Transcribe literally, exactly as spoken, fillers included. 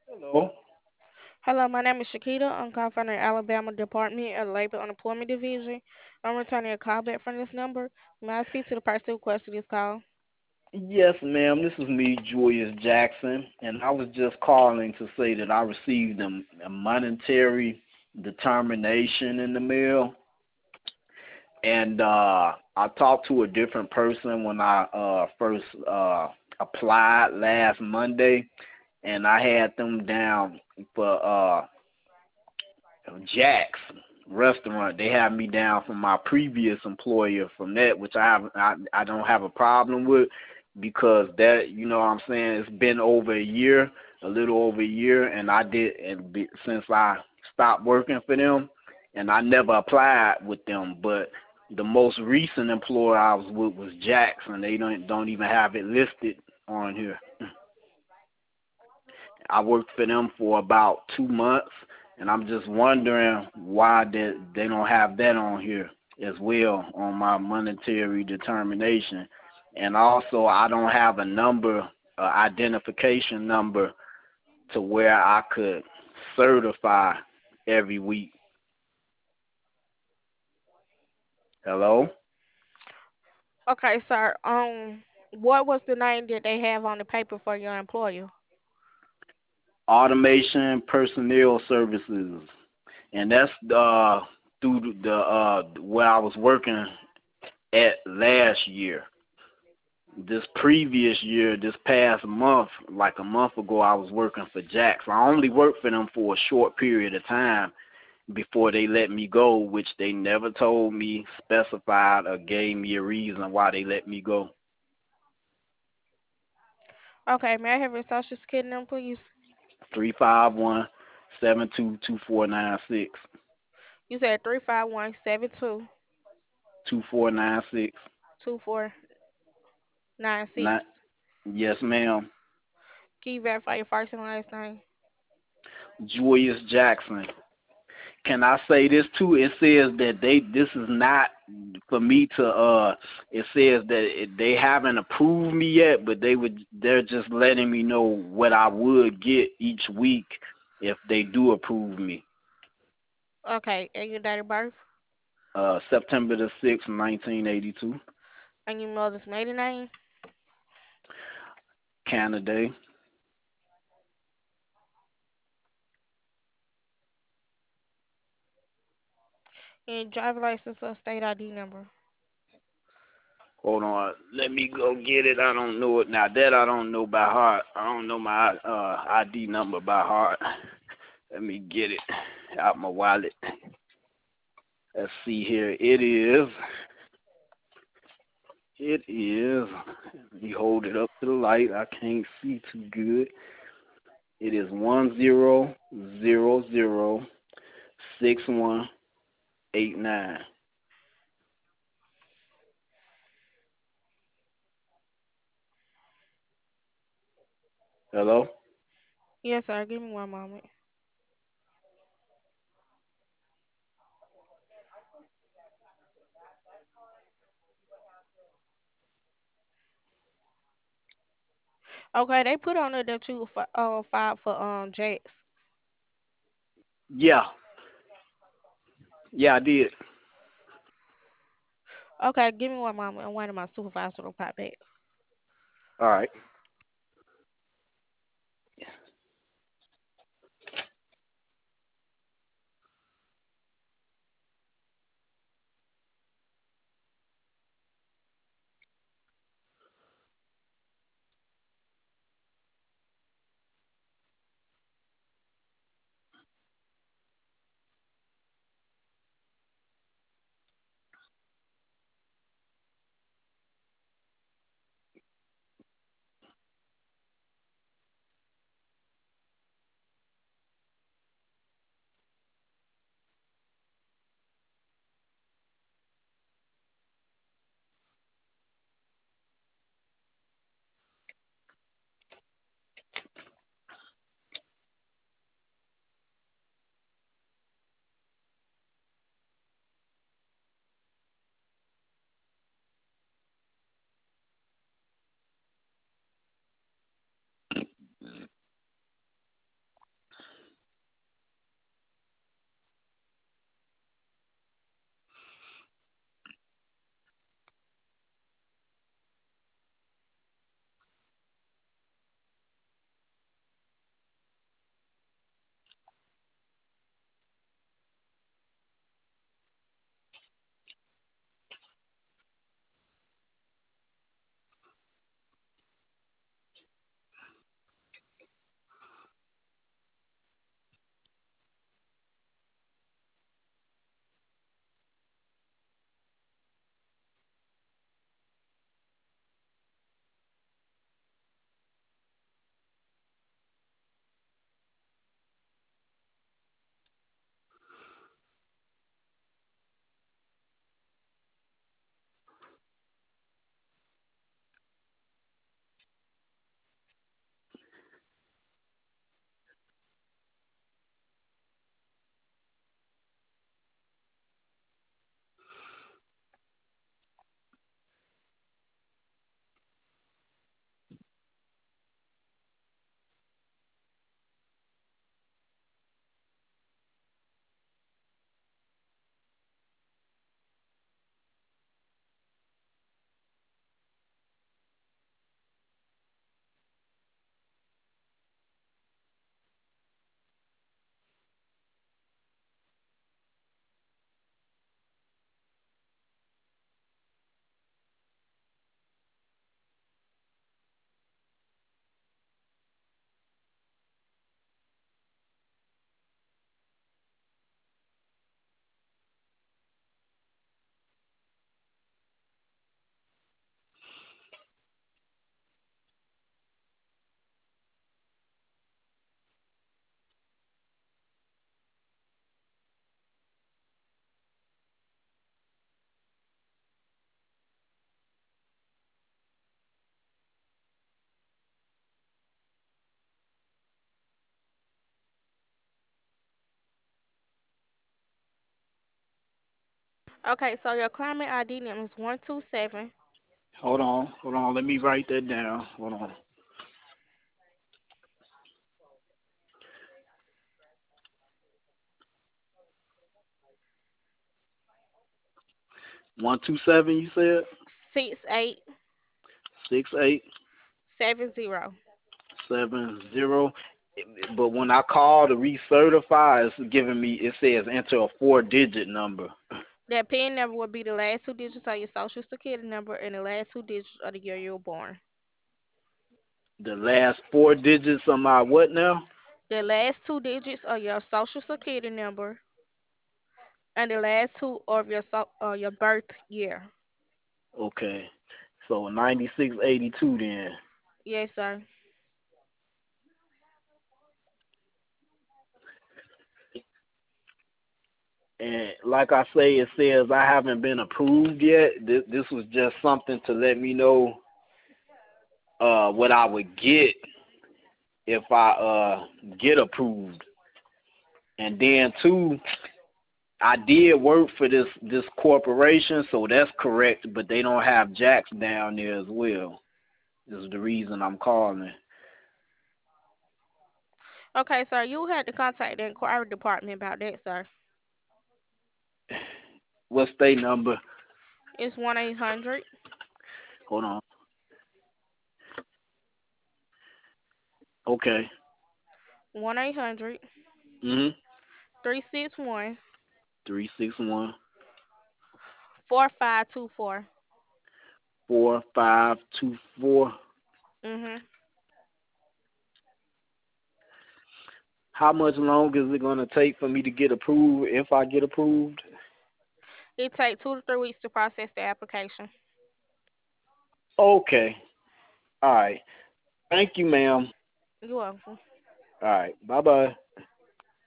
Hello. Hello, my name is Shakita. I'm calling from the Alabama Department of Labor Unemployment Division. I'm returning a call back from this number. May I speak to the person who requested this call? Yes, ma'am. This is me, Julius Jackson, and I was just calling to say that I received a, a monetary determination in the mail, and uh, I talked to a different person when I uh, first uh, applied last Monday, and I had them down for uh, Jack's restaurant. They had me down from my previous employer from that, which I have I, I don't have a problem with because that you know what I'm saying it's been over a year, a little over a year, and I did and be, since I stopped working for them, and I never applied with them, but the most recent employer I was with was Jack's, and they don't don't even have it listed on here. I worked for them for about two months, and I'm just wondering why they they don't have that on here as well on my monetary determination. And also, I don't have a number, uh, identification number, to where I could certify every week. Hello? Okay, sir. Um, what was the name that they have on the paper for your employer? Automation Personnel Services, and that's uh through the uh where I was working at last year. This previous year, this past month, like a month ago, I was working for Jax. I only worked for them for a short period of time before they let me go, which they never told me, specified, or gave me a reason why they let me go. Okay, may I have your social security number, please? Three five one seven two two four nine six. You said three five one seven two Two four nine six. two four nine six. Not yes, ma'am. Can you verify your first and last name? Julius Jackson. Can I say this too? It says that they this is not for me to uh it says that it, they haven't approved me yet, but they would they're just letting me know what I would get each week if they do approve me. Okay, and your date of birth? Uh September the sixth, nineteen eighty two, And your mother's maiden name? Canada. And your driver license or state I D number? Hold on, let me go get it. I don't know it now. That I don't know by heart. I don't know my uh I D number by heart. Let me get it out my wallet. Let's see here. It is. It is. Let me hold it up to the light. I can't see too good. It is one zero zero zero six one eight nine. Hello. Yes, sir. Give me one moment. Okay, they put on there that you fi- uh filed for um Jax. Yeah. Yeah, I did. Okay, give me one moment, and one of my supervisors will pop back. All right. Okay, so your client I D number is one two seven. Hold on, hold on. Let me write that down. Hold on. One two seven. You said Six eight six eight seven zero. seven zero. But when I call to recertify, it's giving me. It says enter a four digit number. That PIN number will be the last two digits of your social security number and the last two digits of the year you were born. The last four digits of my what now? The last two digits of your social security number and the last two of your so, uh, your birth year. Okay. So ninety six eighty two then. Yes, sir. And like I say, it says I haven't been approved yet. This, this was just something to let me know uh, what I would get if I uh, get approved. And then two, I did work for this this corporation, so that's correct. But they don't have jacks down there as well. This is the reason I'm calling. Okay, sir. You had to contact the inquiry department about that, sir. What's their number? It's one eight hundred Hold on. Okay. one eight hundred Mhm. three six one Three six one four five two four. four five two four. Mhm. How much longer is it gonna take for me to get approved if I get approved? It takes two to three weeks to process the application. Okay. All right. Thank you, ma'am. You're welcome. All right. Bye bye.